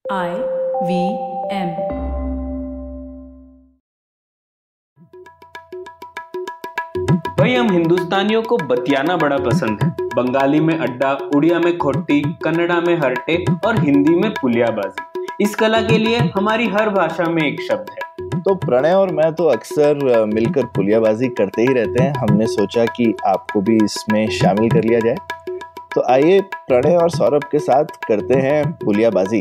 IVM। भाई हम हिंदुस्तानियों को बतियाना बड़ा पसंद है। बंगाली में अड्डा, उड़िया में खोटी, कन्नड़ा में हरटे और हिंदी में पुलियाबाजी। इस कला के लिए हमारी हर भाषा में एक शब्द है। तो प्रणय और मैं तो अक्सर मिलकर पुलियाबाजी करते ही रहते हैं। हमने सोचा कि आपको भी इसमें शामिल कर लिया जाए। तो आइए प्रणय और सौरभ के साथ करते हैं पुलियाबाजी।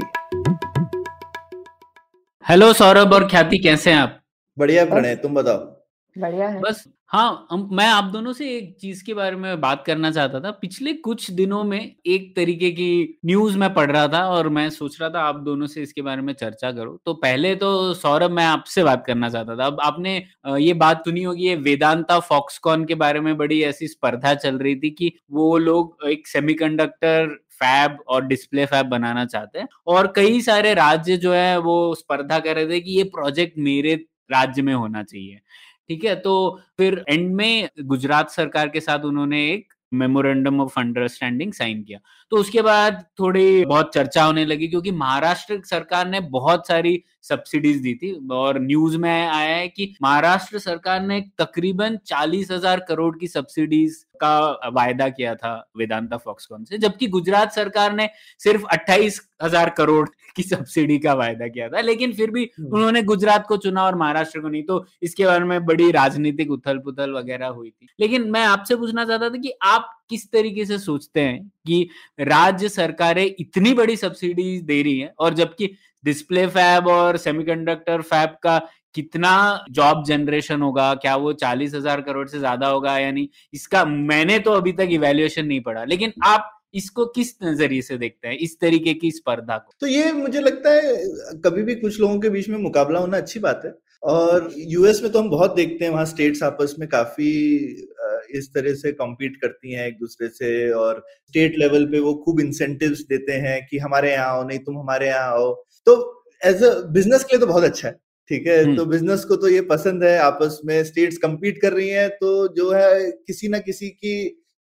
हेलो सौरभ और ख्याति, कैसे हैं आप? बढ़िया प्रणय, तुम बताओ। बढ़िया है। बस हाँ, मैं आप दोनों से एक चीज के बारे में बात करना चाहता था। पिछले कुछ दिनों में एक तरीके की न्यूज मैं पढ़ रहा था और मैं सोच रहा था आप दोनों से इसके बारे में चर्चा करो। तो पहले तो सौरभ, मैं आपसे बात करना चाहता था। अब आपने ये बात सुनी होगी, ये वेदांता फॉक्सकॉन के बारे में बड़ी ऐसी स्पर्धा चल रही थी कि वो लोग एक सेमीकंडक्टर फैब और डिस्प्ले फैब बनाना चाहते हैं और कई सारे राज्य जो है वो स्पर्धा कर रहे थे कि ये प्रोजेक्ट मेरे राज्य में होना चाहिए। ठीक है, तो फिर एंड में गुजरात सरकार के साथ उन्होंने एक मेमोरेंडम ऑफ अंडरस्टैंडिंग साइन किया। तो उसके बाद थोड़ी बहुत चर्चा होने लगी क्योंकि महाराष्ट्र सरकार ने बहुत सारी सब्सिडीज दी थी और न्यूज में आया है कि महाराष्ट्र सरकार ने तकरीबन 40,000 करोड़ की सब्सिडीज का वायदा किया था वेदांता फॉक्सकॉन से, जबकि गुजरात सरकार ने सिर्फ 28,000 करोड़ की सब्सिडी का वायदा किया था। लेकिन फिर भी उन्होंने गुजरात को चुना और महाराष्ट्र को नहीं। तो इसके बारे में बड़ी राजनीतिक उथल पुथल वगैरह हुई थी। लेकिन मैं आपसे पूछना चाहता था कि आप किस तरीके से सोचते हैं कि राज्य सरकारें इतनी बड़ी सब्सिडी दे रही हैं और जबकि डिस्प्ले फैब और सेमीकंडक्टर फैब का कितना जॉब जनरेशन होगा, क्या वो 40,000 करोड़ से ज्यादा होगा या नहीं, इसका मैंने तो अभी तक इवैल्यूएशन नहीं पढ़ा। लेकिन आप इसको किस नजरिए से देखते हैं, इस तरीके की स्पर्धा को? तो ये मुझे लगता है कभी भी कुछ लोगों के बीच में मुकाबला होना अच्छी बात है। और यूएस में तो हम बहुत देखते हैं, वहां स्टेट्स आपस में काफी इस तरह से कॉम्पीट करती हैं एक दूसरे से, और स्टेट लेवल पे वो खूब इंसेंटिव्स देते हैं कि हमारे यहाँ आओ, नहीं तुम हमारे यहाँ आओ। तो एज अ बिजनेस के लिए तो बहुत अच्छा है, ठीक है। तो बिजनेस को तो ये पसंद है, आपस में स्टेट्स कम्पीट कर रही हैं, तो जो है किसी ना किसी की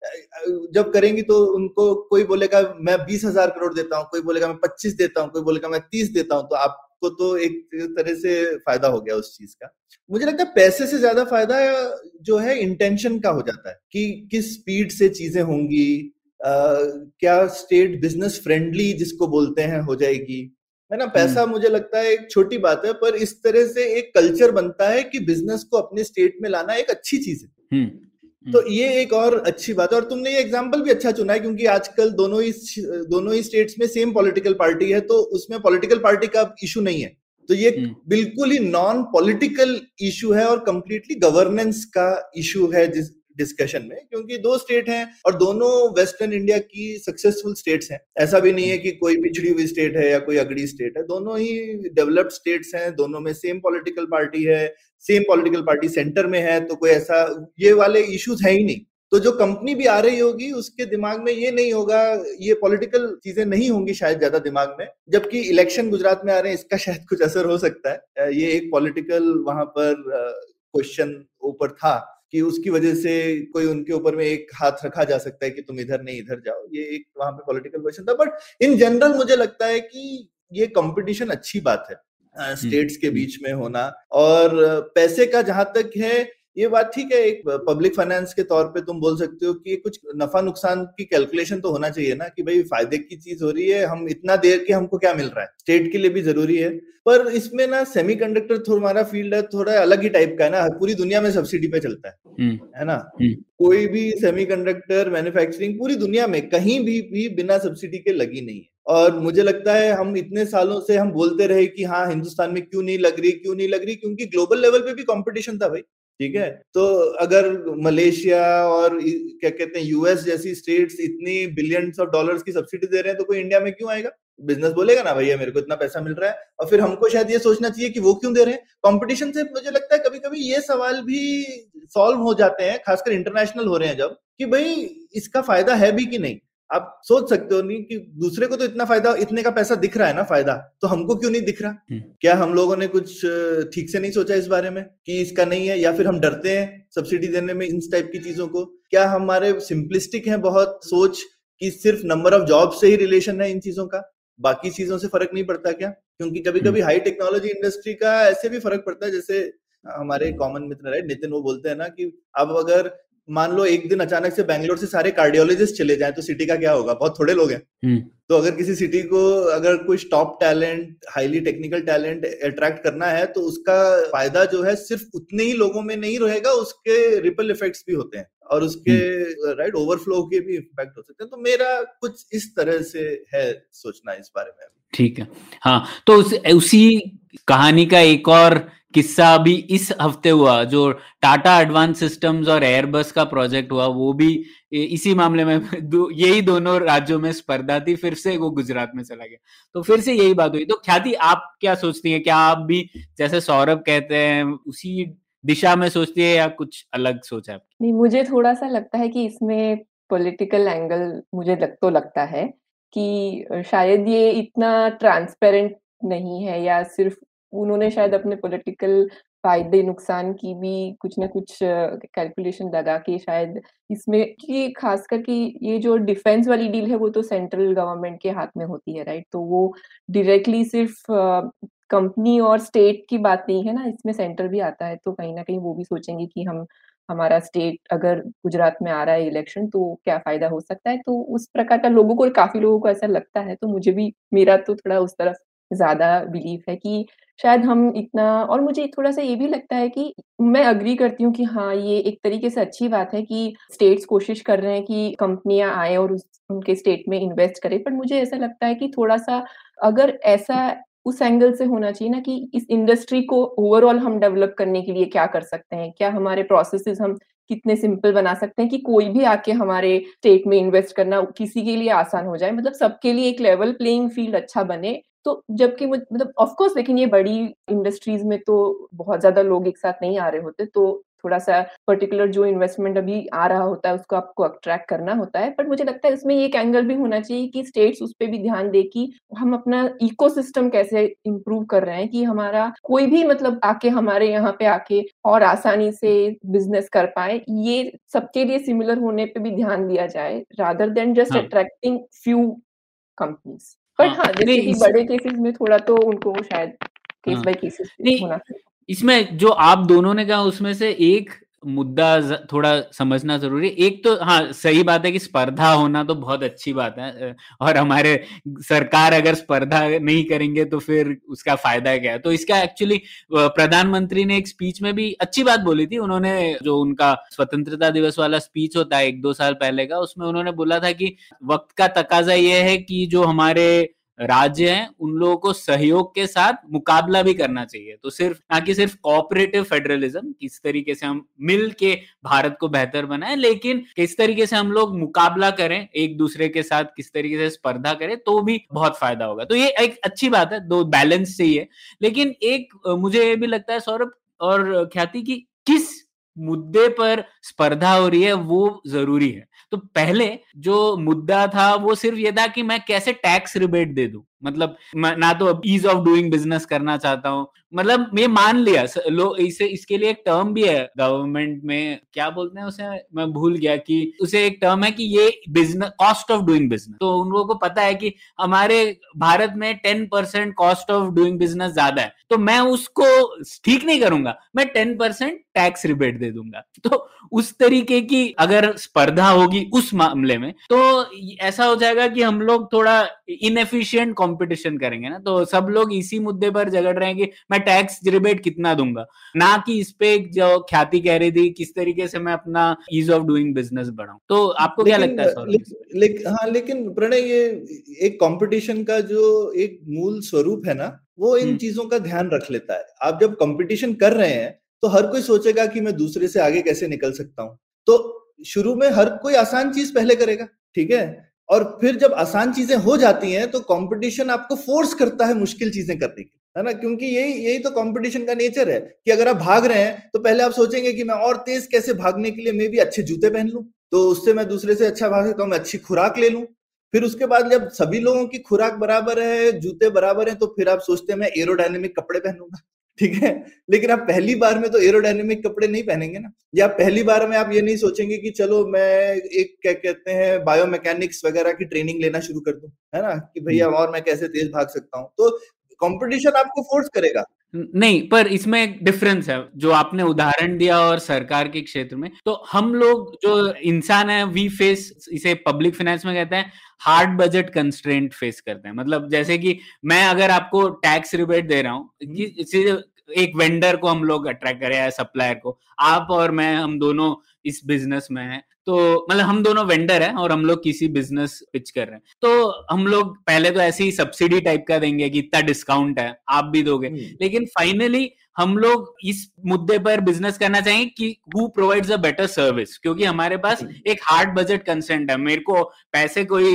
जब करेंगी तो उनको कोई बोलेगा मैं 20,000 करोड़ देता हूँ, कोई बोलेगा मैं 25 देता हूँ, कोई बोलेगा मैं 30 देता हूँ। तो आपको तो एक तरह से फायदा हो गया उस चीज का। मुझे लगता है पैसे से ज्यादा फायदा जो है इंटेंशन का हो जाता है कि किस स्पीड से चीजें होंगी, क्या स्टेट बिजनेस फ्रेंडली जिसको बोलते हैं हो जाएगी, है ना। पैसा मुझे लगता है एक छोटी बात है, पर इस तरह से एक कल्चर बनता है कि बिजनेस को अपने स्टेट में लाना एक अच्छी चीज है। तो ये एक और अच्छी बात है। और तुमने ये एग्जांपल भी अच्छा चुना है क्योंकि आजकल दोनों ही स्टेट्स में सेम पॉलिटिकल पार्टी है, तो उसमें पॉलिटिकल पार्टी का इशू नहीं है। तो ये बिल्कुल ही नॉन पॉलिटिकल इशू है और कंप्लीटली गवर्नेंस का इशू है जिस डिस्कशन में, क्योंकि दो स्टेट हैं और दोनों वेस्टर्न इंडिया की सक्सेसफुल स्टेट्स हैं। ऐसा भी नहीं है कि कोई पिछड़ी हुई स्टेट है या कोई अगड़ी स्टेट है, दोनों ही डेवलप्ड स्टेट्स हैं। दोनों में सेम पॉलिटिकल पार्टी है, सेम पॉलिटिकल पार्टी सेंटर में है, तो कोई ऐसा ये वाले इश्यूज है ही नहीं। तो जो कंपनी भी आ रही होगी उसके दिमाग में ये नहीं होगा, ये पॉलिटिकल चीजें नहीं होंगी शायद ज्यादा दिमाग में। जबकि इलेक्शन गुजरात में आ रहे हैं, इसका शायद कुछ असर हो सकता है। ये एक पॉलिटिकल वहां पर क्वेश्चन ऊपर था कि उसकी वजह से कोई उनके ऊपर में एक हाथ रखा जा सकता है कि तुम इधर नहीं इधर जाओ। ये एक वहां पे पॉलिटिकल क्वेश्चन था। बट इन जनरल मुझे लगता है कि ये कंपटीशन अच्छी बात है स्टेट्स के बीच में होना। और पैसे का जहां तक है ये बात ठीक है, एक पब्लिक फाइनेंस के तौर पे तुम बोल सकते हो कि कुछ नफा नुकसान की कैलकुलेशन तो होना चाहिए ना, कि भाई फायदे की चीज हो रही है, हम इतना देर के हमको क्या मिल रहा है, स्टेट के लिए भी जरूरी है। पर इसमें ना सेमीकंडक्टर हमारा फील्ड है, थोड़ा अलग ही टाइप का है ना। पूरी दुनिया में सब्सिडी पे चलता है ना। कोई भी सेमीकंडक्टर मैन्युफैक्चरिंग पूरी दुनिया में कहीं भी बिना सब्सिडी के लगी नहीं है। और मुझे लगता है हम इतने सालों से हम बोलते रहे कि हाँ हिंदुस्तान में क्यों नहीं लग रही, क्योंकि ग्लोबल लेवल पे भी कंपटीशन था भाई, ठीक है। तो अगर मलेशिया और क्या कहते हैं यूएस जैसी स्टेट्स इतनी बिलियंस ऑफ डॉलर्स की सब्सिडी दे रहे हैं, तो कोई इंडिया में क्यों आएगा? बिजनेस बोलेगा ना भैया मेरे को इतना पैसा मिल रहा है, और फिर हमको शायद ये सोचना चाहिए कि वो क्यों दे रहे हैं। कंपटीशन से मुझे लगता है कभी कभी ये सवाल भी सॉल्व हो जाते हैं, खासकर इंटरनेशनल हो रहे हैं जब, कि भाई इसका फायदा है भी कि नहीं। आप सोच सकते हो नहीं कि दूसरे को तो इतना फायदा, इतने का पैसा दिख रहा है ना फायदा, तो हमको क्यों नहीं दिख रहा? क्या हम लोगों ने कुछ ठीक से नहीं सोचा इस बारे में कि इसका नहीं है, या फिर हम डरते हैं सब्सिडी देने में इन टाइप की चीजों को? क्या हमारे सिंपलिस्टिक है बहुत सोच कि सिर्फ नंबर ऑफ जॉब से ही रिलेशन है इन चीजों का? बाकी चीजों से फर्क नहीं पड़ता क्या? क्योंकि कभी कभी हाई टेक्नोलॉजी इंडस्ट्री का ऐसे भी फर्क पड़ता है, जैसे हमारे कॉमन मित्र है नितिन, वो बोलते हैं ना कि अब अगर मान लो एक दिन अचानक से बैंगलोर से सारे कार्डियोलॉजिस्ट चले जाएं तो सिटी का क्या होगा? बहुत थोड़े लोग हैं। तो अगर किसी सिटी को अगर कुछ top talent, highly technical talent attract करना है तो उसका फायदा जो है सिर्फ उतने ही लोगों में नहीं रहेगा, उसके रिपल इफेक्ट्स भी होते हैं और उसके राइट ओवरफ्लो के भी इम्पैक्ट हो सकते हैं। तो मेरा कुछ इस तरह से है सोचना इस बारे में। ठीक है, हाँ, तो उसी कहानी का एक और किस्सा अभी इस हफ्ते हुआ, जो टाटा एडवांस सिस्टम्स और एयरबस का प्रोजेक्ट हुआ, वो भी इसी मामले में यही दोनों राज्यों में स्पर्धा थी, फिर से वो गुजरात में चला गया, तो फिर से यही बात हुई। तो ख्याति, आप क्या सोचती हैं? क्या आप भी जैसे सौरभ कहते हैं उसी दिशा में सोचती है या कुछ अलग सोच है आपकी? नहीं, मुझे थोड़ा सा लगता है कि इसमें पॉलिटिकल एंगल मुझे लगता है कि शायद ये इतना ट्रांसपेरेंट नहीं है, या सिर्फ उन्होंने शायद अपने पॉलिटिकल फायदे नुकसान की भी कुछ ना कुछ कैलकुलेशन लगा के शायद इसमें, कि खासकर कि ये जो डिफेंस वाली डील है वो तो सेंट्रल गवर्नमेंट के हाथ में होती है, राइट? तो वो डायरेक्टली सिर्फ कंपनी और स्टेट की बात नहीं है ना, इसमें सेंटर भी आता है। तो कहीं ना कहीं वो भी सोचेंगे कि हमारा स्टेट अगर गुजरात में आ रहा है इलेक्शन तो क्या फायदा हो सकता है। तो उस प्रकार का लोगों को, काफी लोगों को ऐसा लगता है। तो मुझे भी, मेरा तो थोड़ा उस तरफ ज्यादा बिलीफ है कि शायद हम इतना, और मुझे थोड़ा सा ये भी लगता है कि मैं अग्री करती हूँ कि हाँ, ये एक तरीके से अच्छी बात है कि स्टेट्स कोशिश कर रहे हैं कि कंपनियां आए और उनके स्टेट में इन्वेस्ट करें। पर मुझे ऐसा लगता है कि थोड़ा सा अगर ऐसा उस एंगल से होना चाहिए ना, कि इस इंडस्ट्री को ओवरऑल हम डेवलप करने के लिए क्या कर सकते हैं, क्या हमारे प्रोसेसेस हम कितने सिंपल बना सकते हैं कि कोई भी आके हमारे स्टेट में इन्वेस्ट करना किसी के लिए आसान हो जाए, मतलब सबके लिए एक लेवल प्लेइंग फील्ड अच्छा बने। तो जबकि मतलब ऑफ कोर्स, लेकिन ये बड़ी इंडस्ट्रीज में तो बहुत ज्यादा लोग एक साथ नहीं आ रहे होते, तो थोड़ा सा पर्टिकुलर जो इन्वेस्टमेंट अभी आ रहा होता है उसको आपको अट्रैक्ट करना होता है। पर मुझे लगता है इसमें एक एंगल भी होना चाहिए कि स्टेट्स उस पर भी ध्यान दे कि हम अपना इकोसिस्टम कैसे इम्प्रूव कर रहे हैं, कि हमारा कोई भी मतलब आके हमारे यहाँ पे आके और आसानी से बिजनेस कर पाए, ये सबके लिए सिमिलर होने पे भी ध्यान दिया जाए, rather than just attracting few companies. But हाँ, जैसे कि बड़े केसेस में थोड़ा तो उनको शायद केस बाय केसेस होना चाहिए। इसमें जो आप दोनों ने कहा उसमें से एक मुद्दा थोड़ा समझना जरूरी है। एक तो हाँ, सही बात है कि स्पर्धा होना तो बहुत अच्छी बात है, और हमारे सरकार अगर स्पर्धा नहीं करेंगे तो फिर उसका फायदा क्या है। तो इसका एक्चुअली प्रधानमंत्री ने एक स्पीच में भी अच्छी बात बोली थी। उन्होंने जो उनका स्वतंत्रता दिवस वाला स्पीच होता है 1-2 साल पहले का, उसमें उन्होंने बोला था कि वक्त का तकाजा ये है कि जो हमारे राज्य हैं उन लोगों को सहयोग के साथ मुकाबला भी करना चाहिए। तो सिर्फ ना कि सिर्फ कोऑपरेटिव फेडरलिज्म, किस तरीके से हम मिल के भारत को बेहतर बनाएं, लेकिन किस तरीके से हम लोग मुकाबला करें एक दूसरे के साथ, किस तरीके से स्पर्धा करें, तो भी बहुत फायदा होगा। तो ये एक अच्छी बात है, दो बैलेंस चाहिए। लेकिन एक मुझे ये भी लगता है सौरभ और ख्याति की किस मुद्दे पर स्पर्धा हो रही है वो जरूरी है। तो पहले जो मुद्दा था वो सिर्फ ये था कि मैं कैसे टैक्स रिबेट दे दूं, मतलब ना तो ईज ऑफ डूइंग बिजनेस करना चाहता हूं, मतलब मैं मान लिया इसे, इसके लिए एक टर्म भी है गवर्नमेंट में, क्या बोलते हैं उसे, मैं भूल गया, कि उसे एक टर्म है कि ये business, cost of doing business. तो उन लोगों को पता है कि हमारे भारत में 10% कॉस्ट ऑफ डूइंग बिजनेस ज्यादा है, तो मैं उसको ठीक नहीं करूंगा, मैं 10% टैक्स रिबेट दे दूंगा। तो उस तरीके की अगर स्पर्धा होगी उस मामले में तो ऐसा हो जाएगा कि हम लोग थोड़ा इनएफिशिएंट कंपटीशन करेंगे ना। तो सब लोग इसी मुद्दे पर झगड़ रहे हैं कि मैं टैक्स रिबेट कितना दूंगा, ना कि इस पे जो ख्याति कह रही थी किस तरीके से मैं अपना ईज ऑफ डूइंग बिजनेस बढ़ाऊं। तो आपको क्या लगता है? लेकिन प्रणय, ये एक कंपटीशन का जो एक मूल स्वरूप है ना, वो इन चीजों का ध्यान रख लेता है। आप जब कंपटीशन कर रहे हैं तो हर कोई सोचेगा कि मैं दूसरे से आगे कैसे निकल सकता हूं। तो शुरू में हर कोई आसान चीज पहले करेगा, ठीक है, और फिर जब आसान चीजें हो जाती हैं तो कंपटीशन आपको फोर्स करता है मुश्किल चीजें करने की, है ना। क्योंकि यही तो कंपटीशन का नेचर है कि अगर आप भाग रहे हैं तो पहले आप सोचेंगे कि मैं और तेज कैसे भागने के लिए मैं भी अच्छे जूते पहन लूं, तो उससे मैं दूसरे से अच्छा भाग सकता हूं, मैं अच्छी खुराक ले लूं। फिर उसके बाद जब सभी लोगों की खुराक बराबर है, जूते बराबर है, तो फिर आप सोचते हैं मैं एरोडायनेमिक कपड़े पहनूंगा, ठीक है, लेकिन आप पहली बार में तो एरोडायनेमिक कपड़े नहीं पहनेंगे ना, या पहली बार में आप ये नहीं सोचेंगे कि चलो मैं एक क्या कहते हैं बायोमैकेनिक्स वगैरह की ट्रेनिंग लेना शुरू कर दूं, है ना, कि भैया और मैं कैसे तेज भाग सकता हूं। तो कंपटीशन आपको फोर्स करेगा। नहीं, पर इसमें एक डिफरेंस है जो आपने उदाहरण दिया और सरकार के क्षेत्र में। तो हम लोग जो इंसान है वी फेस, इसे पब्लिक फाइनेंस में कहते हैं हार्ड बजट कंस्ट्रेंट फेस करते हैं। मतलब जैसे कि मैं अगर आपको टैक्स रिबेट दे रहा हूँ कि एक वेंडर को हम लोग अट्रैक्ट करें या सप्लायर को, आप और मैं हम दोनों इस बिजनेस में हैं, तो मतलब हम दोनों वेंडर हैं और हम लोग किसी बिजनेस पिच कर रहे हैं, तो हम लोग पहले तो ऐसे ही सब्सिडी टाइप का देंगे कि इतना डिस्काउंट है आप भी दोगे, लेकिन फाइनली हम लोग इस मुद्दे पर बिजनेस करना चाहेंगे कि who provides a better service, क्योंकि हमारे पास एक हार्ड बजट कंसेंट है, मेरे को पैसे कोई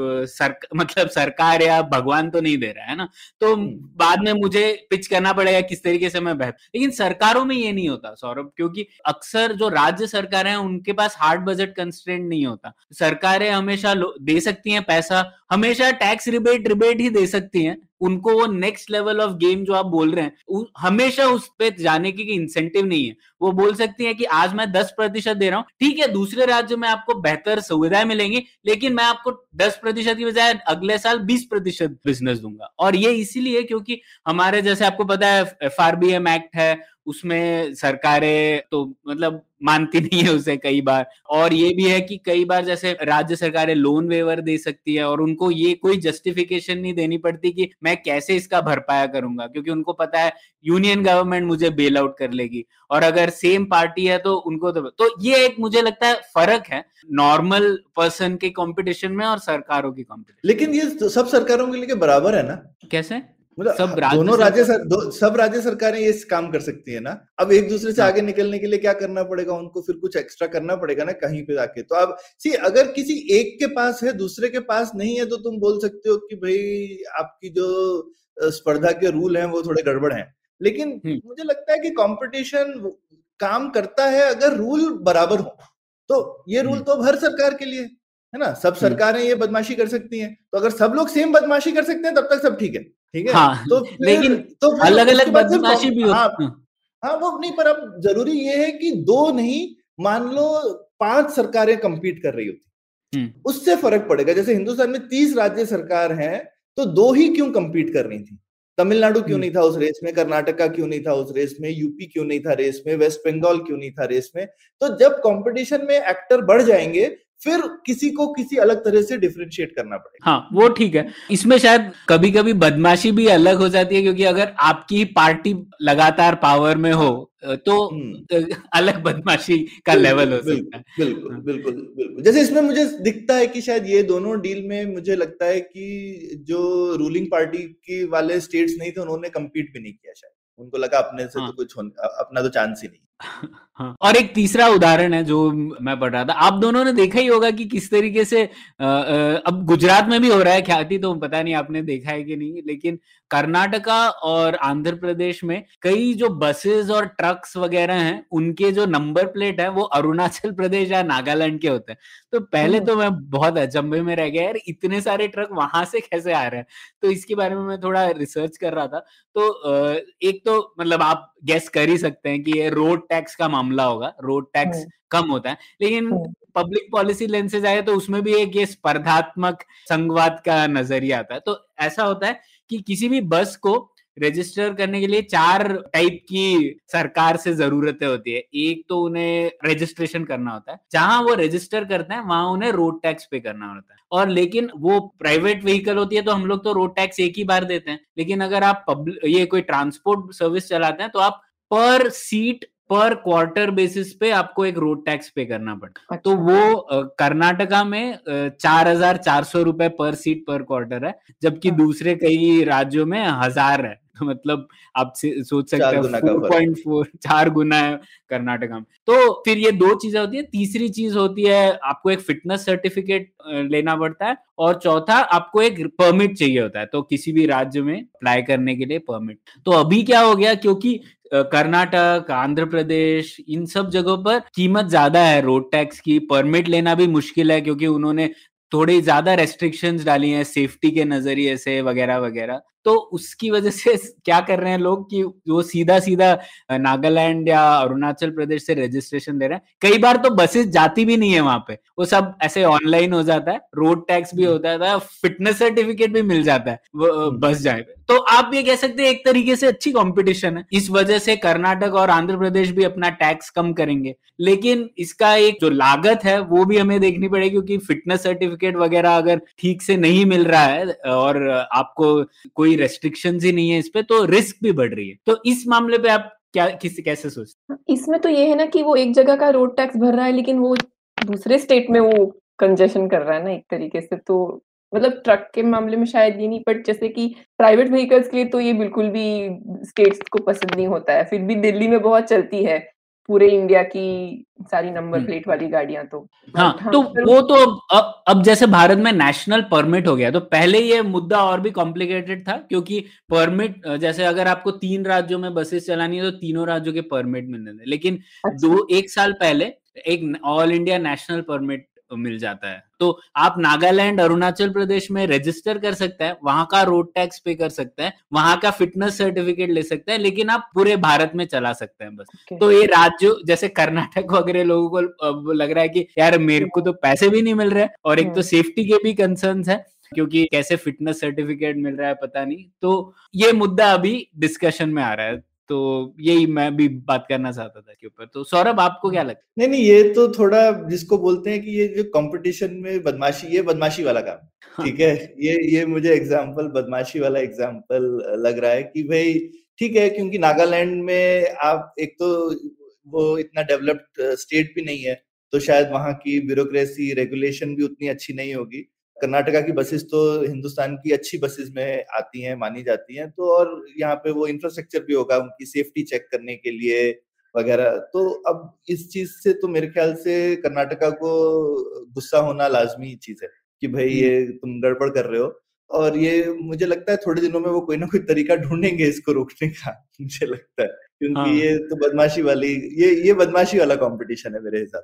मतलब सरकार या भगवान तो नहीं दे रहा है ना, तो बाद में मुझे पिच करना पड़ेगा किस तरीके से मैं बेहतर। लेकिन सरकारों में ये नहीं होता सौरभ, क्योंकि अक्सर जो राज्य सरकारें हैं उनके पास हार्ड बजट कंस्ट्रेंट नहीं होता। सरकारें हमेशा दे सकती हैं पैसा, हमेशा टैक्स रिबेट ही दे सकती हैं, उनको वो नेक्स्ट लेवल ऑफ गेम जो आप बोल रहे हैं हमेशा उस पे जाने की इंसेंटिव नहीं है। वो बोल सकती है कि आज मैं 10% दे रहा हूं, ठीक है दूसरे राज्य में आपको बेहतर सुविधाएं मिलेंगी, लेकिन मैं आपको 10% की बजाय अगले साल 20% बिजनेस दूंगा। और ये इसीलिए क्योंकि हमारे जैसे आपको पता है FRBM एक्ट है, उसमें सरकारें तो मतलब मानती नहीं है उसे कई बार, और ये भी है कि कई बार जैसे राज्य सरकारें लोन वेवर दे सकती है और उनको ये कोई जस्टिफिकेशन नहीं देनी पड़ती कि मैं कैसे इसका भरपाया करूंगा, क्योंकि उनको पता है यूनियन गवर्नमेंट मुझे बेल आउट कर लेगी, और अगर सेम पार्टी है तो उनको तो ये एक मुझे लगता है फर्क है नॉर्मल पर्सन के कंपटीशन में और सरकारों की कंपटीशन। लेकिन ये सब सरकारों के लिए बराबर है ना? कैसे? मतलब दोनों सब राज्य सरकारें ये काम कर सकती है ना। अब एक दूसरे से आगे निकलने के लिए क्या करना पड़ेगा उनको, फिर कुछ एक्स्ट्रा करना पड़ेगा ना कहीं पे जाके। तो अब अगर किसी एक के पास है दूसरे के पास नहीं है, तो तुम बोल सकते हो कि भाई आपकी जो स्पर्धा के रूल हैं वो थोड़े गड़बड़ हैं। लेकिन मुझे लगता है कि कंपटीशन काम करता है अगर रूल बराबर हो। तो ये रूल तो हर सरकार के लिए है ना, सब सरकारें ये बदमाशी कर सकती हैं, तो अगर सब लोग सेम बदमाशी कर सकते हैं तब तक सब ठीक है, ठीक है। हाँ, तो लेकिन अलग-अलग बदमाशी भी होती है। हाँ वो नहीं, पर अब जरूरी ये है कि 2 नहीं, मान लो 5 सरकारें कंपीट कर रही होती, उससे फर्क पड़ेगा। जैसे हिंदुस्तान में 30 राज्य सरकार हैं, तो 2 ही क्यों कंपीट कर रही थी? तमिलनाडु क्यों नहीं था उस रेस में, कर्नाटका क्यों नहीं था उस रेस में, यूपी क्यों नहीं था रेस में, वेस्ट बंगाल क्यों नहीं था रेस में? तो जब कंपटीशन में एक्टर बढ़ जाएंगे, फिर किसी को किसी अलग तरह से डिफरेंशिएट करना पड़ेगा। हाँ वो ठीक है, इसमें शायद कभी कभी बदमाशी भी अलग हो जाती है, क्योंकि अगर आपकी पार्टी लगातार पावर में हो तो अलग बदमाशी का लेवल हो सकता है। बिल्कुल बिल्कुल बिल्कुल। जैसे इसमें मुझे दिखता है कि शायद ये दोनों डील में मुझे लगता है कि जो रूलिंग पार्टी की वाले स्टेट्स नहीं थे उन्होंने कम्पीट भी नहीं किया, शायद उनको लगा अपने से तो कुछ अपना तो चांस ही नहीं। हाँ, और एक तीसरा उदाहरण है जो मैं पढ़ रहा था, आप दोनों ने देखा ही होगा कि किस तरीके से अब गुजरात में भी हो रहा है, ख्याति तो पता नहीं आपने देखा है कि नहीं, लेकिन कर्नाटका और आंध्र प्रदेश में कई जो बसेस और ट्रक्स वगैरह हैं उनके जो नंबर प्लेट है वो अरुणाचल प्रदेश या नागालैंड के होते हैं। तो पहले तो मैं बहुत अचंभे में रह गया यार, इतने सारे ट्रक वहां से कैसे आ रहे हैं। तो इसके बारे में मैं थोड़ा रिसर्च कर रहा था, तो एक तो मतलब आप गेस कर ही सकते हैं कि ये रोड टैक्स का मामला होगा, रोड टैक्स कम होता है, लेकिन पब्लिक पॉलिसी लेंस से जाए तो उसमें भी एक ये स्पर्धात्मक संघवाद का नजरिया आता है। तो ऐसा होता है कि किसी भी बस को रजिस्टर करने के लिए 4 टाइप की सरकार से जरूरतें होती है। एक तो उन्हें रजिस्ट्रेशन करना होता है, जहां वो रजिस्टर करते हैं वहां उन्हें रोड टैक्स पे करना होता है, और लेकिन वो प्राइवेट व्हीकल होती है तो हम लोग तो रोड टैक्स एक ही बार देते हैं, लेकिन अगर आप ये कोई ट्रांसपोर्ट सर्विस चलाते हैं तो आप पर सीट पर क्वार्टर बेसिस पे आपको एक रोड टैक्स पे करना पड़ता है। तो वो कर्नाटका में 4,400 रुपए पर सीट पर क्वार्टर है, जबकि दूसरे कई राज्यों में 1,000 है। तो मतलब आप सोच सकते हैं 4.4 4 गुना है कर्नाटका में। तो फिर ये 2 चीजें होती है। तीसरी चीज होती है आपको एक फिटनेस सर्टिफिकेट लेना पड़ता है, और चौथा आपको एक परमिट चाहिए होता है, तो किसी भी राज्य में अप्लाई करने के लिए परमिट। तो अभी क्या हो गया, क्योंकि कर्नाटक, आंध्र प्रदेश, इन सब जगहों पर कीमत ज्यादा है रोड टैक्स की, परमिट लेना भी मुश्किल है क्योंकि उन्होंने थोड़ी ज्यादा रेस्ट्रिक्शंस डाली हैं सेफ्टी के नजरिए से वगैरह वगैरह। तो उसकी वजह से क्या कर रहे हैं लोग कि वो सीधा सीधा नागालैंड या अरुणाचल प्रदेश से रजिस्ट्रेशन ले रहे हैं। कई बार तो बसेस जाती भी नहीं है वहां पे, वो सब ऐसे ऑनलाइन हो जाता है, रोड टैक्स भी होता है, फिटनेस सर्टिफिकेट भी मिल जाता है वो बस जाए पे। तो आप ये कह सकते हैं एक तरीके से अच्छी कंपटीशन है। इस वजह से कर्नाटक और आंध्र प्रदेश भी अपना टैक्स कम करेंगे, लेकिन इसका एक जो लागत है वो भी हमें देखनी पड़ेगी, क्योंकि फिटनेस सर्टिफिकेट वगैरह अगर ठीक से नहीं मिल रहा है और आपको कोई रेस्ट्रिक्शंस ही नहीं है इस पे, तो रिस्क भी बढ़ रही है। तो इस मामले पे आप कैसे सोचते? इसमें तो ये है ना कि वो एक जगह का रोड टैक्स भर रहा है, लेकिन वो दूसरे स्टेट में वो कंजेशन कर रहा है ना एक तरीके से। तो मतलब ट्रक के मामले में शायद ये नहीं, बट जैसे कि प्राइवेट व्हीकल्स के लिए तो ये बिल्कुल भी स्टेट्स को पसंद नहीं होता है। फिर भी दिल्ली में बहुत चलती है, पूरे इंडिया की सारी नंबर प्लेट वाली गाड़ियां तो। हाँ, तो वो तो अब जैसे भारत में नेशनल परमिट हो गया, तो पहले ये मुद्दा और भी कॉम्प्लिकेटेड था, क्योंकि परमिट जैसे अगर आपको 3 राज्यों में बसेस चलानी है तो तीनों राज्यों के परमिट मिलने थे, लेकिन एक साल पहले एक ऑल इंडिया नेशनल परमिट मिल जाता है। तो आप नागालैंड, अरुणाचल प्रदेश में रजिस्टर कर सकते हैं, वहां का रोड टैक्स पे कर सकते हैं, वहां का फिटनेस सर्टिफिकेट ले सकते हैं, लेकिन आप पूरे भारत में चला सकते हैं बस। तो ये राज्य जैसे कर्नाटक वगैरह लोगों को लग रहा है कि यार मेरे को तो पैसे भी नहीं मिल रहे, और एक तो सेफ्टी के भी कंसर्न्स है, क्योंकि कैसे फिटनेस सर्टिफिकेट मिल रहा है पता नहीं। तो ये मुद्दा अभी डिस्कशन में आ रहा है, तो यही मैं भी बात करना चाहता था इसके ऊपर। तो सौरभ, आपको क्या लगता है? नहीं, ये तो थोड़ा जिसको बोलते हैं कि ये जो कंपटीशन में बदमाशी, ये बदमाशी वाला काम, ठीक है। ये मुझे एग्जाम्पल, बदमाशी वाला एग्जाम्पल लग रहा है कि भाई ठीक है, क्योंकि नागालैंड में आप एक तो वो इतना डेवलप्ड स्टेट भी नहीं है, तो शायद वहां की ब्यूरोक्रेसी, रेगुलेशन भी उतनी अच्छी नहीं होगी। कर्नाटका की बसेस तो हिंदुस्तान की अच्छी बसेस में आती हैं, मानी जाती हैं, तो और यहाँ पे वो इंफ्रास्ट्रक्चर भी होगा उनकी सेफ्टी चेक करने के लिए वगैरह। तो अब इस चीज से तो मेरे ख्याल से कर्नाटका को गुस्सा होना लाजमी चीज है कि भाई ये तुम गड़बड़ कर रहे हो। और ये मुझे लगता है थोड़े दिनों में वो कोई ना कोई तरीका ढूंढेंगे इसको रोकने का, मुझे लगता है, क्योंकि ये तो बदमाशी वाली, ये बदमाशी वाला कंपटीशन है मेरे हिसाब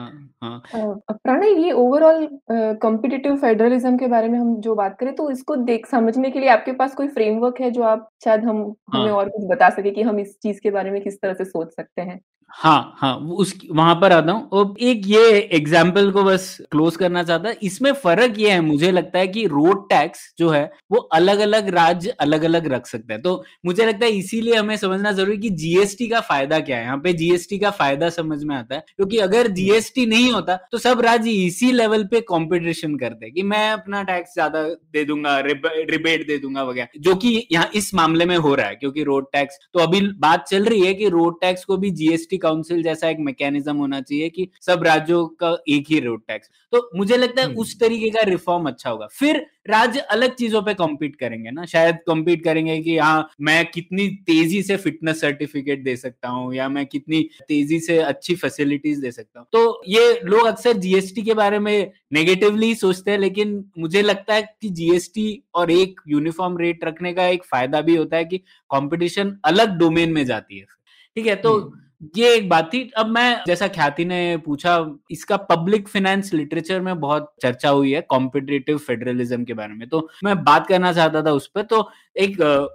से। प्रणय, ये ओवरऑल कॉम्पिटिटिव फेडरलिज्म के बारे में हम जो बात करें, तो इसको समझने के लिए आपके पास कोई फ्रेमवर्क है जो आप शायद हमें और कुछ बता सके कि हम इस चीज के बारे में किस तरह से सोच सकते हैं? हाँ, वहां पर आता हूँ। एक ये एग्जाम्पल को बस क्लोज करना चाहता है। इसमें फर्क ये है, मुझे लगता है कि रोड टैक्स जो है वो अलग अलग राज्य अलग अलग रख सकते हैं। तो मुझे लगता है इसीलिए हमें समझना जरूरी कि जीएसटी का फायदा क्या है। यहाँ पे जीएसटी का फायदा समझ में आता है, क्योंकि अगर जीएसटी नहीं होता तो सब राज्य इसी लेवल पे कॉम्पिटिशन करते हैं कि मैं अपना टैक्स ज्यादा दे दूंगा, रिबेट दे दूंगा वगैरह, जो कि यहाँ इस मामले में हो रहा है। क्योंकि रोड टैक्स, तो अभी बात चल रही है कि रोड टैक्स को भी जीएसटी काउंसिल जैसा एक मैकेनिज्म होना चाहिए कि सब राज्यों का एक ही रोड टैक्स। तो मुझे लगता है उस तरीके का रिफॉर्म अच्छा होगा। फिर राज्य अलग चीजों पे कॉम्पीट करेंगे ना, शायद कॉम्पीट करेंगे कि हाँ मैं कितनी तेजी से फिटनेस सर्टिफिकेट दे सकता हूँ, या मैं कितनी तेजी से अच्छी फैसिलिटीज दे सकता हूँ। तो ये लोग अक्सर जीएसटी के बारे में नेगेटिवली सोचते हैं, लेकिन मुझे लगता है कि जीएसटी और एक यूनिफॉर्म रेट रखने का एक फायदा भी होता है कि कंपटीशन अलग डोमेन में जाती है। ठीक है, तो ये एक बात थी। अब मैं, जैसा ख्याति ने पूछा, इसका पब्लिक फाइनेंस लिटरेचर में बहुत चर्चा हुई है कॉम्पिटिटिव फेडरलिज्म के बारे में, तो मैं बात करना चाहता था उस पर। तो एक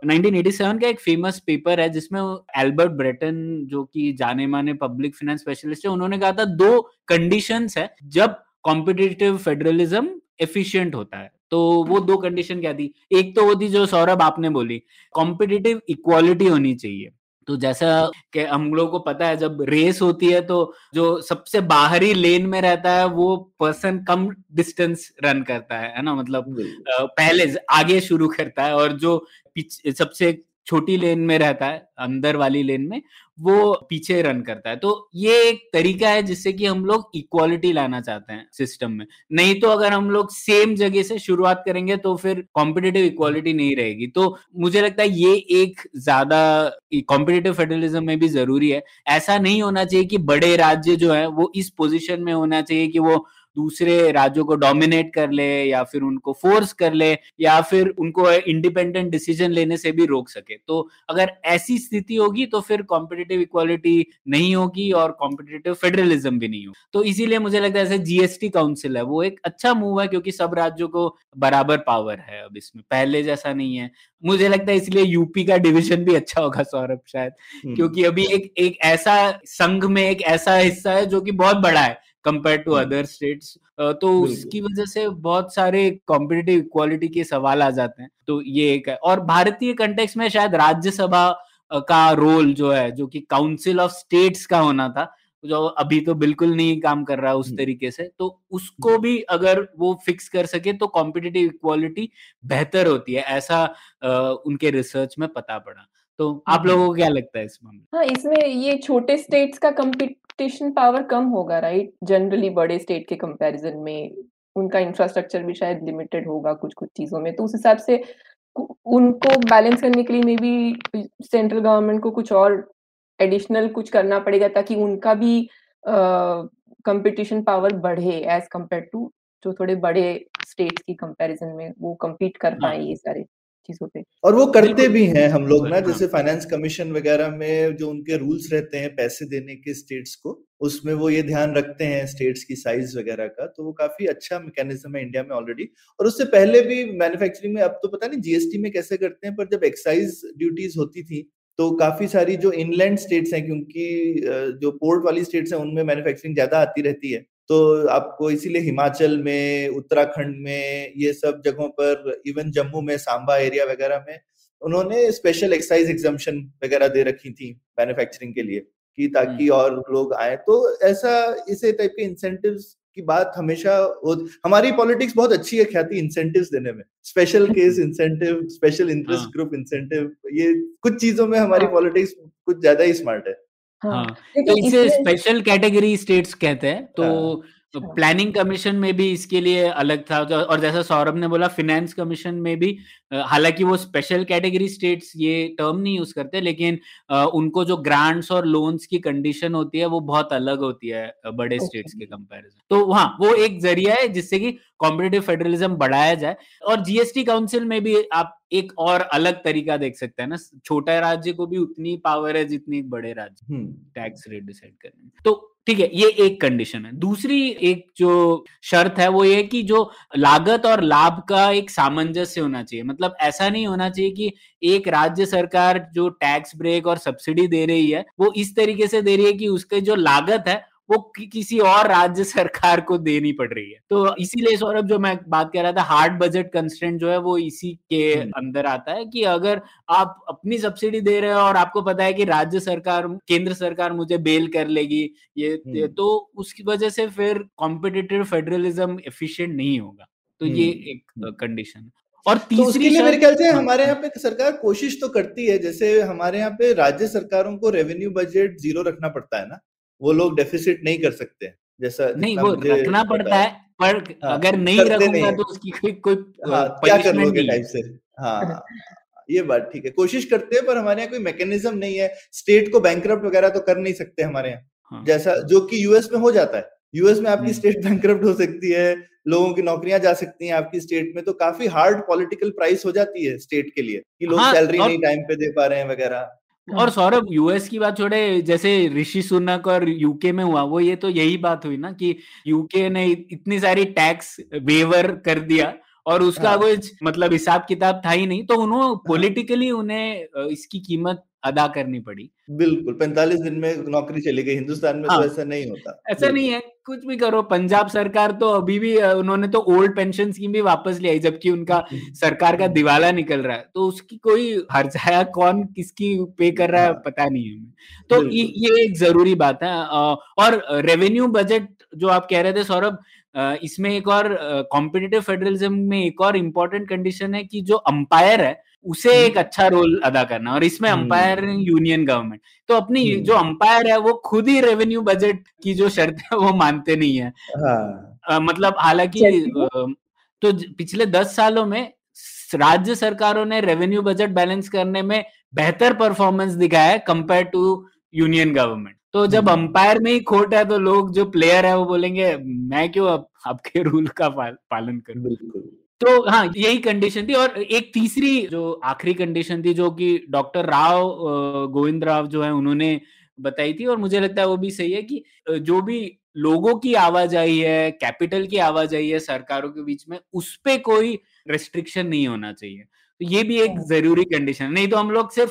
1987 का एक फेमस पेपर है जिसमें एल्बर्ट ब्रेटन, जो कि जाने माने पब्लिक फाइनेंस स्पेशलिस्ट है, उन्होंने कहा था 2 कंडीशंस है जब कॉम्पिटिटिव फेडरलिज्म एफिशिएंट होता है। तो वो 2 कंडीशन क्या थी? एक तो वो थी जो सौरभ आपने बोली, कॉम्पिटिटिव इक्वालिटी होनी चाहिए। तो जैसा कि हम लोगों को पता है, जब रेस होती है तो जो सबसे बाहरी लेन में रहता है वो पर्सन कम डिस्टेंस रन करता है ना, मतलब पहले आगे शुरू करता है, और जो सबसे छोटी लेन में रहता है, अंदर वाली लेन में, वो पीछे रन करता है। तो ये एक तरीका है जिससे कि हम लोग इक्वालिटी लाना चाहते हैं सिस्टम में। नहीं तो अगर हम लोग सेम जगह से शुरुआत करेंगे तो फिर कॉम्पिटिटिव इक्वालिटी नहीं रहेगी। तो मुझे लगता है ये एक ज्यादा कॉम्पिटिटिव फेडरलिज्म में भी जरूरी है। ऐसा नहीं होना चाहिए कि बड़े राज्य जो है वो इस पोजीशन में होना चाहिए कि वो दूसरे राज्यों को डोमिनेट कर ले या फिर उनको फोर्स कर ले या फिर उनको इंडिपेंडेंट डिसीजन लेने से भी रोक सके। तो अगर ऐसी स्थिति होगी तो फिर कॉम्पिटिटिव इक्वालिटी नहीं होगी और कॉम्पिटिटिव फेडरलिज्म भी नहीं होगा। तो इसीलिए मुझे लगता है जैसे जीएसटी काउंसिल है वो एक अच्छा मूव है, क्योंकि सब राज्यों को बराबर पावर है अब इसमें, पहले जैसा नहीं है। मुझे लगता है इसलिए यूपी का डिवीजन भी अच्छा होगा सौरभ शायद, क्योंकि अभी एक ऐसा संघ में एक ऐसा हिस्सा है जो कि बहुत बड़ा है कंपेयर टू अदर स्टेट्स, तो उसकी वजह से बहुत सारे कॉम्पिटिटिव इक्वालिटी के सवाल आ जाते हैं। तो ये एक है, और भारतीय कंटेक्स्ट में शायद राज्यसभा का रोल जो है, जो कि काउंसिल ऑफ स्टेट्स का होना था, जो अभी तो बिल्कुल नहीं काम कर रहा है उस तरीके से, तो उसको भी अगर वो फिक्स कर सके तो कॉम्पिटिटिव इक्वालिटी बेहतर होती है, ऐसा उनके रिसर्च में पता पड़ा। तो आप लोगों को क्या लगता है इस मामले? हाँ, इसमें ये छोटे स्टेट्स का कंपटीशन पावर कम होगा, राइट? जनरली बड़े स्टेट के कंपैरिजन में उनका इंफ्रास्ट्रक्चर भी शायद लिमिटेड होगा कुछ-कुछ चीज़ों में, तो उस हिसाब से उनको बैलेंस करने के लिए मे बी सेंट्रल गवर्नमेंट को कुछ और एडिशनल कुछ करना पड़ेगा ताकि उनका भी कंपटीशन पावर बढ़े एज़ कंपेयर्ड टू जो थोड़े बड़े स्टेट्स की कंपैरिजन में वो कम्पीट कर पाएँ ये सारे चीज़ों पे। और वो करते भी हैं हम लोग ना, जैसे फाइनेंस कमीशन वगैरह में जो उनके रूल्स रहते हैं पैसे देने के स्टेट्स को, उसमें वो ये ध्यान रखते हैं स्टेट्स की साइज वगैरह का, तो वो काफी अच्छा मैकेनिज्म है इंडिया में ऑलरेडी। और उससे पहले भी मैन्युफैक्चरिंग में, अब तो पता नहीं जीएसटी में कैसे करते हैं, पर जब एक्साइज ड्यूटीज होती थी तो काफी सारी जो इनलैंड स्टेट्स हैं, क्योंकि जो पोर्ट वाली स्टेट्स हैं उनमें मैन्युफैक्चरिंग ज्यादा आती रहती है, तो आपको इसीलिए हिमाचल में, उत्तराखंड में, ये सब जगहों पर, इवन जम्मू में, सांबा एरिया वगैरह में उन्होंने स्पेशल एक्साइज एग्जम्पशन वगैरह दे रखी थी मैन्युफैक्चरिंग के लिए, कि ताकि और लोग आए। तो ऐसा इसे टाइप के इंसेंटिव्स की बात हमेशा हमारी पॉलिटिक्स बहुत अच्छी है ख्याति इंसेंटिव्स देने में, special case incentive, special interest group incentive, ये कुछ चीजों में हमारी पॉलिटिक्स कुछ ज्यादा ही स्मार्ट है। हाँ, तो इसे स्पेशल कैटेगरी स्टेट्स कहते हैं। तो प्लानिंग कमीशन में भी इसके लिए अलग था, और जैसा सौरभ ने बोला फिनेंस कमीशन में भी, हालांकि वो स्पेशल कैटेगरी स्टेट्स ये टर्म नहीं यूज करते, लेकिन उनको जो ग्रांट्स और लोन्स की कंडीशन होती है वो बहुत अलग होती है बड़े स्टेट्स के कंपैरिजन। तो हाँ, वो एक जरिया है जिससे कि कॉम्पिटिटिव फेडरलिज्म बढ़ाया जाए। और जीएसटी काउंसिल में भी आप एक और अलग तरीका देख सकते हैं ना, छोटा राज्य को भी उतनी पावर है जितनी एक बड़े राज्य टैक्स रेट डिसाइड करने में। तो ठीक है, ये एक कंडीशन है। दूसरी एक जो शर्त है वो ये कि जो लागत और लाभ का एक सामंजस्य होना चाहिए। मतलब ऐसा नहीं होना चाहिए कि एक राज्य सरकार जो टैक्स ब्रेक और सब्सिडी दे रही है वो इस तरीके से दे रही है कि उसके जो लागत है वो किसी और राज्य सरकार को देनी पड़ रही है। तो इसीलिए सौरभ, जो मैं बात कर रहा था, हार्ड बजट कंस्ट्रेंट जो है वो इसी के अंदर आता है कि अगर आप अपनी सब्सिडी दे रहे हो और आपको पता है कि राज्य सरकार, केंद्र सरकार मुझे बेल कर लेगी, ये तो उसकी वजह से फिर कॉम्पिटिटिव फेडरलिज्म एफिशिएंट नहीं होगा। तो ये एक कंडीशन। और तीसरी, तो उसके लिए मेरे ख्याल से हमारे यहाँ पे सरकार कोशिश तो करती है, जैसे हमारे यहाँ पे राज्य सरकारों को रेवेन्यू बजट 0 रखना पड़ता है ना, वो लोग डेफिसिट नहीं कर सकते, जैसा नहीं वो रखना पड़ता है, पर अगर नहीं रखूंगा तो उसकी कोई क्या कर लोगे टाइप से। हाँ, ये बात ठीक है, कोशिश करते हैं, पर हमारे यहाँ कोई मैकेनिज्म नहीं है। स्टेट को बैंकरप्ट वगैरह तो कर नहीं सकते हमारे यहाँ, जैसा जो कि यूएस में हो जाता है। यूएस में आपकी स्टेट बैंकरप्ट हो सकती है, लोगों की नौकरियां जा सकती हैं आपकी स्टेट में, तो काफी हार्ड पॉलिटिकल प्राइस हो जाती है स्टेट के लिए कि लोग सैलरी नहीं टाइम पे दे पा रहे हैं वगैरह। और सौरभ, यूएस की बात छोड़े, जैसे ऋषि सुनक और यूके में हुआ, वो ये तो यही बात हुई ना कि यूके ने इतनी सारी टैक्स वेवर कर दिया और उसका कोई मतलब हिसाब किताब था ही नहीं, तो उन्होंने पॉलिटिकली उन्हें इसकी कीमत अदा करनी पड़ी। बिल्कुल, 45 दिन में नौकरी चली गई। हिंदुस्तान में तो ऐसा नहीं होता, ऐसा नहीं है, कुछ भी करो। पंजाब सरकार तो अभी भी, उन्होंने तो ओल्ड पेंशन स्कीम भी वापस ले आई, जबकि उनका सरकार का दिवाला निकल रहा है, तो उसकी कोई हर्जाया कौन किसकी पे कर रहा है पता नहीं है। तो ये एक जरूरी बात है। और रेवेन्यू बजट जो आप कह रहे थे सौरभ, इसमें एक और कॉम्पिटिटिव फेडरलिज्म में एक और इम्पोर्टेंट कंडीशन है कि जो अंपायर है उसे एक अच्छा रोल अदा करना, और इसमें अंपायर यूनियन गवर्नमेंट, तो अपनी जो अंपायर है वो खुद ही रेवेन्यू बजट की जो शर्त है वो मानते नहीं है। मतलब हालांकि तो पिछले 10 सालों में राज्य सरकारों ने रेवेन्यू बजट बैलेंस करने में बेहतर परफॉर्मेंस दिखाया है कंपेयर टू यूनियन गवर्नमेंट। तो जब अंपायर में ही खोट है तो लोग, जो प्लेयर है, वो बोलेंगे मैं क्यों आपके रूल का पालन करूं। बिल्कुल। तो हाँ, यही कंडीशन थी। और एक तीसरी जो आखिरी कंडीशन थी जो कि डॉक्टर गोविंद राव जो है उन्होंने बताई थी, और मुझे लगता है वो भी सही है, कि जो भी लोगों की आवाजाही है, कैपिटल की आवाजाही है सरकारों के बीच में, उस पे कोई रेस्ट्रिक्शन नहीं होना चाहिए। तो ये भी एक जरूरी कंडीशन। नहीं तो हम लोग सिर्फ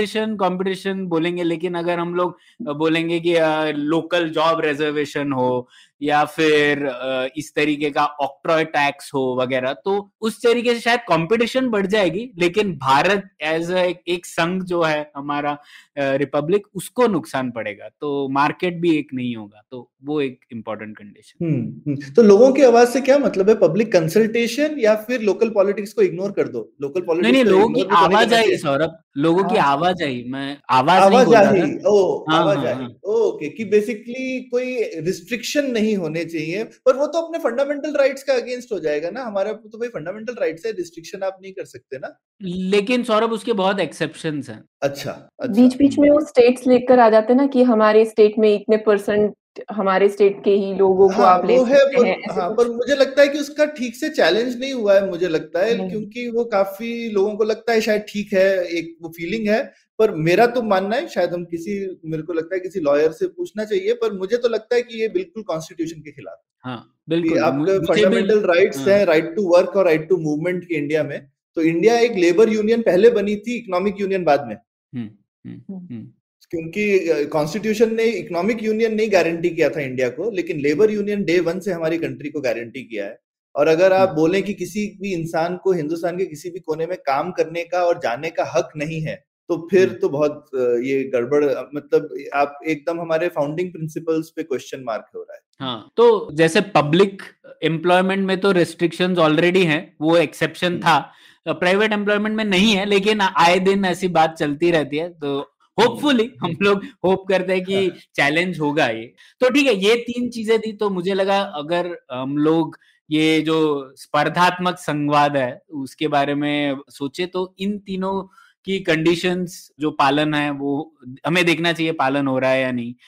कंपटीशन बोलेंगे, लेकिन अगर हम लोग बोलेंगे कि लोकल जॉब रिजर्वेशन हो या फिर इस तरीके का ऑक्ट्रॉय टैक्स हो वगैरह, तो उस तरीके से शायद कंपटीशन बढ़ जाएगी, लेकिन भारत एज एक संघ जो है हमारा रिपब्लिक, उसको नुकसान पड़ेगा, तो मार्केट भी एक नहीं होगा। तो वो एक इम्पोर्टेंट कंडीशन। तो लोगों की आवाज से क्या मतलब है? पब्लिक कंसल्टेशन या फिर लोकल पॉलिटिक्स को इग्नोर कर दो? लोकल पॉलिटिक्स नहीं, को लोगों की इग्नोर भी तो नहीं करना आवाजाही चाहिए। सौरभ, लोगों की हाँ। आवाजाही, मैं आवाज नहीं बोल रहा आवाजाही, था। ओ हाँ, आवाजाही, हाँ। ओके, कि बेसिकली कोई रिस्ट्रिक्शन नहीं होने चाहिए, पर वो तो अपने फंडामेंटल राइट्स का अगेंस्ट हो जाएगा ना। हमारा तो भाई फंडामेंटल राइट्स है, रिस्ट्रिक्शन आप नहीं कर सकते ना। लेकिन सौरभ उसके बहुत एक्सेप्शंस हैं। अच्छा, अच्छा। बीच-बीच में वो स्टेट्स लेकर आ जाते हैं ना कि हमारे स्टेट में इतने % हमारे स्टेट के ही लोगों को हाँ, आप ले वो है, सकते पर हैं, ऐसे हाँ, कुछ पर मुझे लगता है कि उसका ठीक से चैलेंज नहीं हुआ है, मुझे लगता है, नहीं। क्योंकि वो काफी लोगों को लगता है शायद ठीक है, एक वो फीलिंग है। पर मेरा तो मानना है, शायद हम मेरे को लगता है किसी लॉयर से पूछना चाहिए, पर मुझे तो लगता है कि ये बिल्कुल कॉन्स्टिट्यूशन के खिलाफ है। हाँ, कि बिल्कुल, आपके मुझे भी। फंडामेंटल राइट्स हाँ। हैं, राइट टू वर्क और राइट टू मूवमेंट की इंडिया में। तो इंडिया एक लेबर यूनियन पहले बनी थी, इकोनॉमिक यूनियन बाद में। हम्म, हम्म, हुँ। हम्म, क्योंकि कॉन्स्टिट्यूशन ने इकोनॉमिक यूनियन नहीं गारंटी किया था इंडिया को, लेकिन लेबर यूनियन डे 1 से हमारी कंट्री को गारंटी किया है। और अगर आप बोलें कि किसी भी इंसान को हिंदुस्तान के किसी भी कोने में काम करने का और जाने का हक नहीं है, तो फिर तो बहुत ये गड़बड़, मतलब आप एकदम हमारे फाउंडिंग प्रिंसिपल्स पे क्वेश्चन मार्क हो रहा है। हाँ, तो जैसे पब्लिक एम्प्लॉयमेंट में तो रेस्ट्रिक्शंस ऑलरेडी हैं, वो एक्सेप्शन था। प्राइवेट एम्प्लॉयमेंट में नहीं है, लेकिन आए दिन ऐसी बात चलती रहती है। तो होपफुली हम लोग होप करते हैं कि चैलेंज होगा ये। तो ठीक है, ये 3 चीजें थी। तो मुझे लगा अगर हम लोग ये जो स्पर्धात्मक संवाद है उसके बारे में सोचे, तो इन तीनों की कंडीशंस जो पालन है वो हमें देखना चाहिए पालन हो रहा है या नहीं।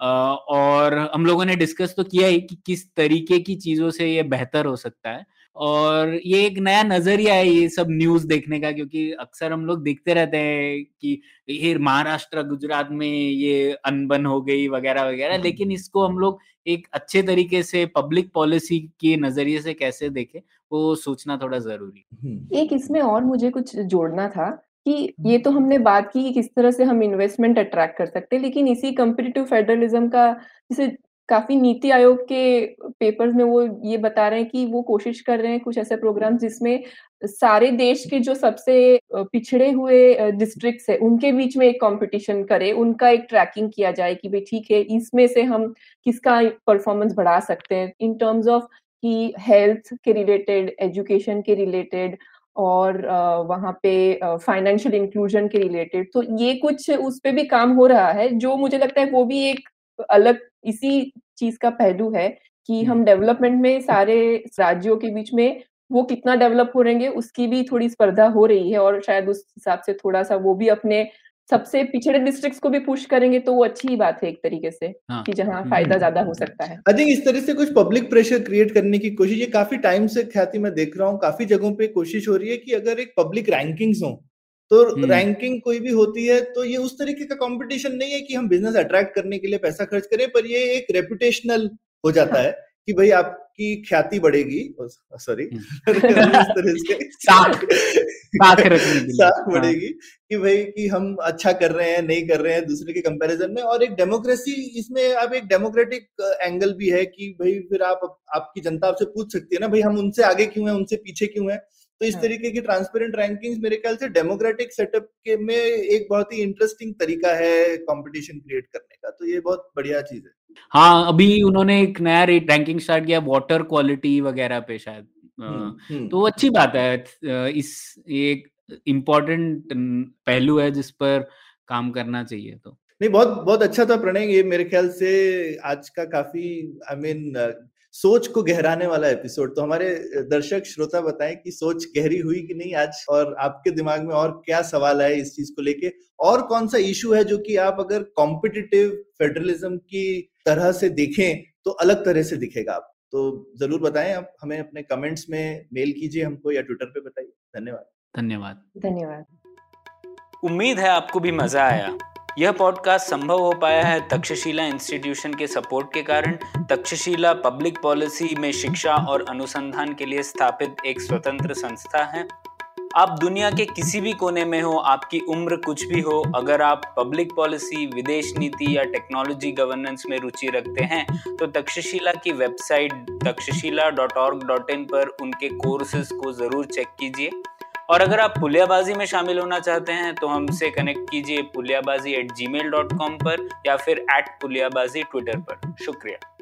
और हम लोगों ने डिस्कस तो किया ही कि किस तरीके की चीजों से ये बेहतर हो सकता है। और ये एक नया नजरिया है ये सब न्यूज देखने का, क्योंकि अक्सर हम लोग देखते रहते हैं कि ये महाराष्ट्र गुजरात में ये अनबन हो गई वगैरह वगैरह, लेकिन इसको हम लोग एक अच्छे तरीके से पब्लिक पॉलिसी के नजरिए से कैसे देखें, वो सोचना थोड़ा जरूरी है। एक इसमें और मुझे कुछ जोड़ना था कि ये तो हमने बात की कि किस तरह से हम इन्वेस्टमेंट अट्रैक्ट कर सकते हैं, लेकिन इसी कॉम्पिटिटिव फेडरलिज्म का जैसे काफ़ी नीति आयोग के पेपर्स में वो ये बता रहे हैं कि वो कोशिश कर रहे हैं कुछ ऐसे प्रोग्राम जिसमें सारे देश के जो सबसे पिछड़े हुए डिस्ट्रिक्ट्स हैं, उनके बीच में एक कॉम्पिटिशन करे, उनका एक ट्रैकिंग किया जाए कि भई ठीक है, इसमें से हम किसका परफॉर्मेंस बढ़ा सकते हैं इन टर्म्स ऑफ कि हेल्थ के रिलेटेड, एजुकेशन के रिलेटेड और वहाँ पे फाइनेंशियल इंक्लूजन के रिलेटेड। तो ये कुछ उस पे भी काम हो रहा है, जो मुझे लगता है वो भी एक अलग इसी चीज़ का पहलू है कि हम डेवलपमेंट में सारे राज्यों के बीच में वो कितना डेवलप हो रहेंगे, उसकी भी थोड़ी स्पर्धा हो रही है और शायद उस हिसाब से थोड़ा-सा वो भी अपने सबसे पिछड़े डिस्ट्रिक्ट्स को भी पुश करेंगे, तो वो अच्छी ही बात है एक तरीके से हाँ। कि जहाँ फ़ायदा ज़्यादा हो सकता है। आई थिंक इस तरह से कुछ पब्लिक प्रेशर क्रिएट करने की कोशिश, ये काफी टाइम से ख्याति मैं देख रहा हूँ, काफी जगहों पे कोशिश हो रही है कि अगर एक पब्लिक रैंकिंग्स हो, तो रैंकिंग कोई भी होती है तो ये उस तरीके का कंपटीशन नहीं है कि हम बिजनेस अट्रैक्ट करने के लिए पैसा खर्च करें, पर ये एक रेपुटेशनल हो जाता है कि भाई आपकी ख्याति बढ़ेगी, सॉरी इस तरह से साख रखने के लिए। साख बढ़ेगी कि भाई कि हम अच्छा कर रहे हैं, नहीं कर रहे हैं दूसरे के कंपैरिजन में। और एक डेमोक्रेसी, इसमें अब एक डेमोक्रेटिक एंगल भी है कि भाई फिर आपकी जनता आपसे पूछ सकती है ना, भाई हम उनसे आगे क्यों हैं, उनसे पीछे क्यों हैं। तो इस तरीके की ट्रांसपेरेंट रैंकिंग्स मेरे ख्याल से डेमोक्रेटिक सेटअप के में एक बहुत ही इंटरेस्टिंग तरीका है कंपटीशन क्रिएट करने का। तो ये बहुत बढ़िया चीज है। हाँ, अभी उन्होंने एक नया रैंकिंग स्टार्ट किया वाटर क्वालिटी वगैरह पे शायद। तो अच्छी बात है। इस एक इम्पोर्टेंट पहलू है जिस पर काम करना चाहिए। तो नहीं, बहुत बहुत अच्छा था प्रणय, ये मेरे ख्याल से आज का काफी सोच को गहराने वाला एपिसोड। तो हमारे दर्शक श्रोता बताएं कि सोच गहरी हुई कि नहीं आज, और आपके दिमाग में और क्या सवाल आए इस चीज को लेके, और कौन सा इशू है जो कि आप अगर कॉम्पिटिटिव फेडरलिज्म की तरह से देखें तो अलग तरह से दिखेगा आप। तो जरूर बताएं, आप हमें अपने कमेंट्स में मेल कीजिए हमको या ट्विटर पे बताइए। धन्यवाद। धन्यवाद। उम्मीद है आपको भी मजा आया। यह पॉडकास्ट संभव हो पाया है तक्षशिला इंस्टीट्यूशन के सपोर्ट के कारण। तक्षशिला पब्लिक पॉलिसी में शिक्षा और अनुसंधान के लिए स्थापित एक स्वतंत्र संस्था है। आप दुनिया के किसी भी कोने में हो, आपकी उम्र कुछ भी हो, अगर आप पब्लिक पॉलिसी, विदेश नीति या टेक्नोलॉजी गवर्नेंस में रुचि रखते हैं तो तक्षशिला की वेबसाइट takshashila.org.in पर उनके कोर्सेज को जरूर चेक कीजिए। और अगर आप पुलियाबाजी में शामिल होना चाहते हैं तो हमसे कनेक्ट कीजिए puliyabazi@gmail.com पर या फिर @puliyabazi ट्विटर पर। शुक्रिया।